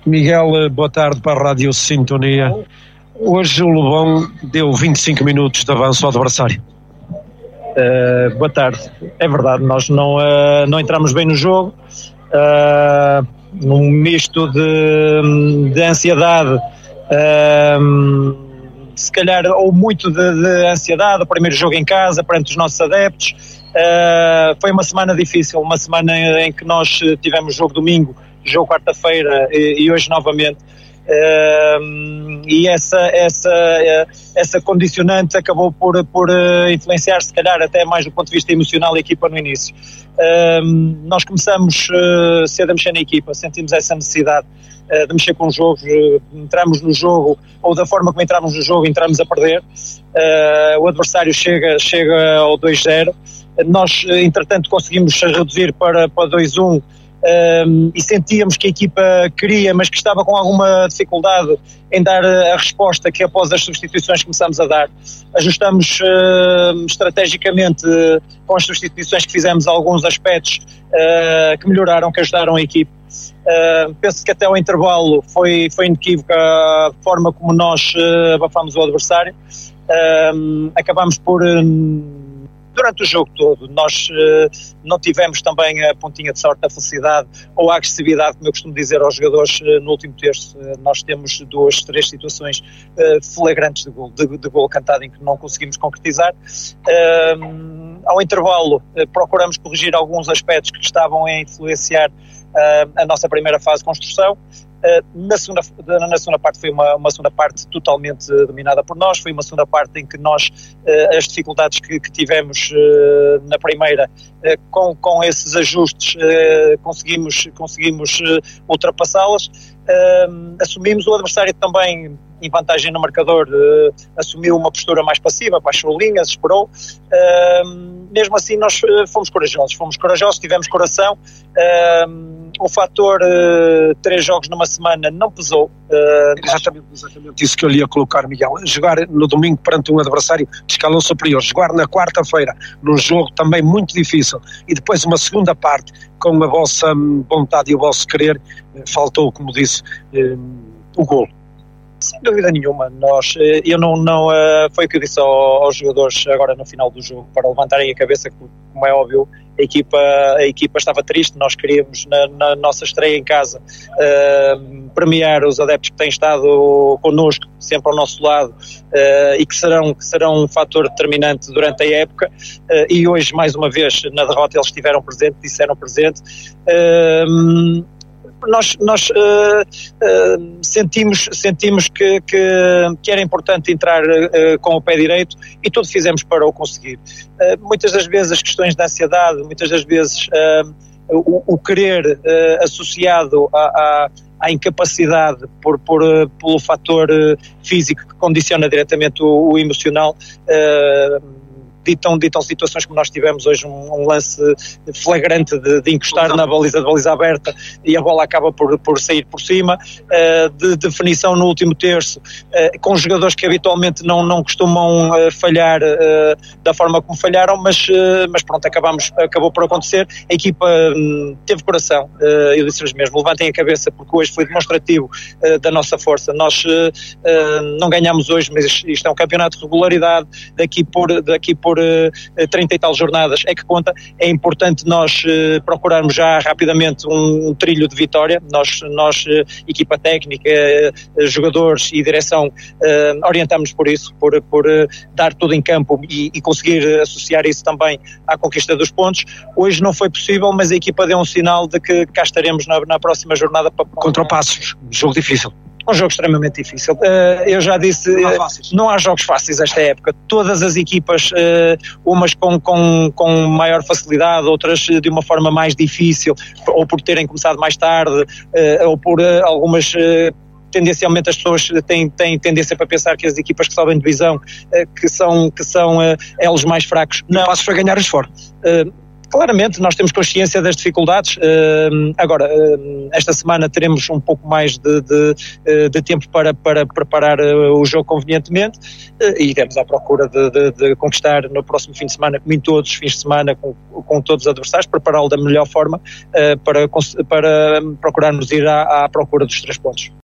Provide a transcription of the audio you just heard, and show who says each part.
Speaker 1: Miguel, boa tarde para a Rádio Sintonia. Hoje o Lobão deu 25 minutos de avanço ao adversário.
Speaker 2: Boa tarde. É verdade, nós não entramos bem no jogo. Num misto de ansiedade, se calhar, ou muito de ansiedade. O primeiro jogo em casa, perante os nossos adeptos. Foi uma semana difícil, uma semana em que nós tivemos jogo domingo, jogo quarta-feira e hoje novamente. E essa condicionante acabou por influenciar, se calhar até mais do ponto de vista emocional, a equipa no início. Nós começamos cedo a mexer na equipa, sentimos essa necessidade de mexer com o jogo. Entramos no jogo, ou da forma como entramos no jogo, entramos a perder. O adversário chega ao 2-0, nós entretanto conseguimos reduzir para 2-1. E sentíamos que a equipa queria, mas que estava com alguma dificuldade em dar a resposta que após as substituições começamos a dar. Ajustamos estrategicamente com as substituições que fizemos alguns aspectos que melhoraram, que ajudaram a equipa. Penso que até ao intervalo foi inequívoca a forma como nós abafámos o adversário. Acabámos por... Durante o jogo todo, nós não tivemos também a pontinha de sorte, a felicidade ou a agressividade, como eu costumo dizer aos jogadores no último terço. Nós temos 2, 3 situações flagrantes de gol cantado em que não conseguimos concretizar. Ao intervalo, procuramos corrigir alguns aspectos que estavam a influenciar a nossa primeira fase de construção. Na segunda parte foi uma segunda parte totalmente dominada por nós. Foi uma segunda parte em que nós, as dificuldades que tivemos na primeira, com esses ajustes, conseguimos ultrapassá-las. Assumimos, o adversário também em vantagem no marcador, assumiu uma postura mais passiva, baixou linhas, esperou. Mesmo assim nós fomos corajosos, tivemos coração. O fator 3 jogos numa semana não pesou.
Speaker 1: Exatamente isso que eu lhe ia colocar, Miguel. Jogar no domingo perante um adversário de escalão superior, jogar na quarta-feira num jogo também muito difícil e depois uma segunda parte com a vossa vontade e o vosso querer, faltou, como disse, o golo.
Speaker 2: Sem dúvida nenhuma, foi o que eu disse aos jogadores agora no final do jogo, para levantarem a cabeça, como é óbvio, a equipa estava triste. Nós queríamos, na nossa estreia em casa, premiar os adeptos que têm estado connosco, sempre ao nosso lado, e que serão um fator determinante durante a época, e hoje, mais uma vez, na derrota eles estiveram presentes, disseram presente. Nós sentimos que era importante entrar com o pé direito e tudo fizemos para o conseguir. Muitas das vezes as questões de ansiedade, muitas das vezes o querer associado à incapacidade pelo fator físico que condiciona diretamente o emocional, ditam situações como nós tivemos hoje, um lance flagrante de encostar na baliza, de baliza aberta, e a bola acaba por sair por cima, de definição no último terço, com jogadores que habitualmente não costumam falhar da forma como falharam, mas pronto, acabou por acontecer. A equipa teve coração, eu disse-lhes mesmo, levantem a cabeça, porque hoje foi demonstrativo da nossa força. Nós não ganhamos hoje, mas isto é um campeonato de regularidade, daqui por 30 e tal jornadas é que conta. É importante nós procurarmos já rapidamente um trilho de vitória. Nós equipa técnica, jogadores e direção, orientamos por isso, por dar tudo em campo e conseguir associar isso também à conquista dos pontos. Hoje não foi possível, mas a equipa deu um sinal de que cá estaremos na próxima jornada
Speaker 1: contra o Passos. Jogo difícil.
Speaker 2: Um jogo extremamente difícil. Eu já disse, não há jogos fáceis esta época. Todas as equipas, umas com maior facilidade, outras de uma forma mais difícil, ou por terem começado mais tarde, ou por algumas... Tendencialmente as pessoas têm tendência para pensar que as equipas que sobem divisão que são elos mais fracos.
Speaker 1: Não. O Passos foi ganhar-os fora.
Speaker 2: Claramente, nós temos consciência das dificuldades. Agora, esta semana teremos um pouco mais de tempo para preparar o jogo convenientemente e iremos à procura de conquistar no próximo fim de semana, como em todos os fins de semana, com todos os adversários, prepará-lo da melhor forma para procurarmos ir à procura dos 3 pontos.